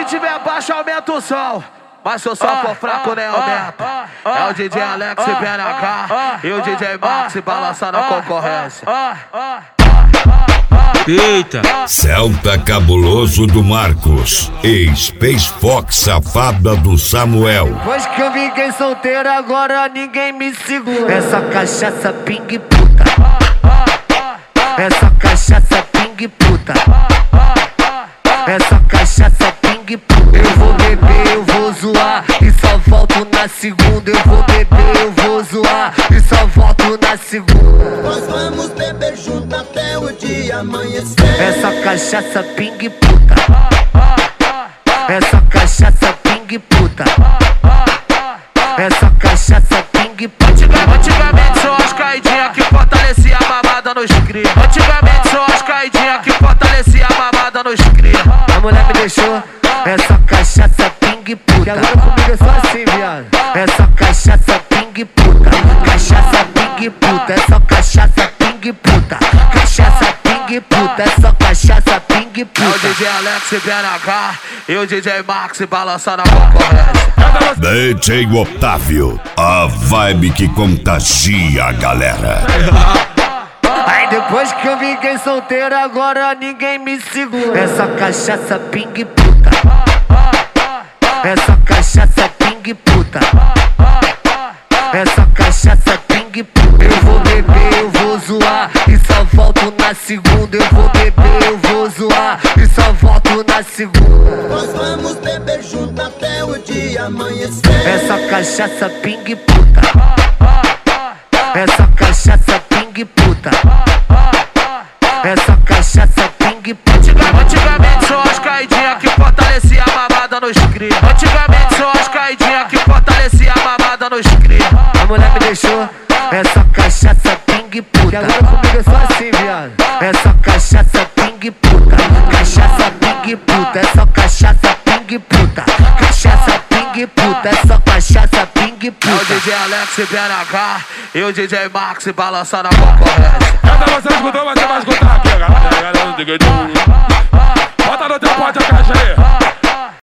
tiver baixo, aumenta o som. Mas se o som for fraco, nem aumenta. É o DJ Alex e BNH e o DJ Max balançando a concorrência. Eita! Celta Cabuloso do Marcos e Space Fox Safada do Samuel. Depois que eu fiquei solteiro, agora ninguém me segura. Essa cachaça ping puta. Essa cachaça ping puta. Essa cachaça ping puta. Eu vou beber, eu vou zoar e só volto na segunda. Eu vou beber, eu vou zoar e só volto na segunda. Nós vamos beber junto até o dia amanhecer. Essa cachaça ping puta. Essa cachaça ping puta. Essa cachaça ping puta. Antigamente são as caidinhas que fortalecia a mamada nos cria. Antigamente são as caidinhas que fortalecia a mamada nos cria. A mulher me deixou essa cachaça ping puta. E agora comigo é só assim, viado. Essa cachaça ping puta. Cachaça ping puta. Essa cachaça ping puta. Cachaça ping puta. Essa cachaça ping É o puta. DJ Alex e BNH e o DJ Max balançando a concorrência. DJ Otávio, a vibe que contagia a galera. Aí depois que eu fiquei solteiro, agora ninguém me segura. Essa cachaça ping puta. Essa cachaça ping puta. Essa cachaça ping puta. Eu vou beber, eu vou zoar e só volto na segunda. Eu vou beber, eu vou zoar e só volto na segunda. Nós vamos beber junto até o dia amanhecer. Essa cachaça ping puta. Essa cachaça ping puta. Essa cachaça ping puta. Antigamente são as caidinhas que fortalecia a mamada nos cria. Antigamente são as caidinhas que fortalecia a mamada nos cria. A mulher me deixou essa cachaça ping puta. E agora comigo é só assim, viado. Essa cachaça ping puta. Cachaça ping puta. Essa cachaça ping puta. Cachaça ping puta. Essa cachaça ping É o puta. DJ Alex e BNH e o DJ Max balançando a concorrência. Essa você escutou, você vai escutar aqui, galera. Bota no teu pote a caixa aí.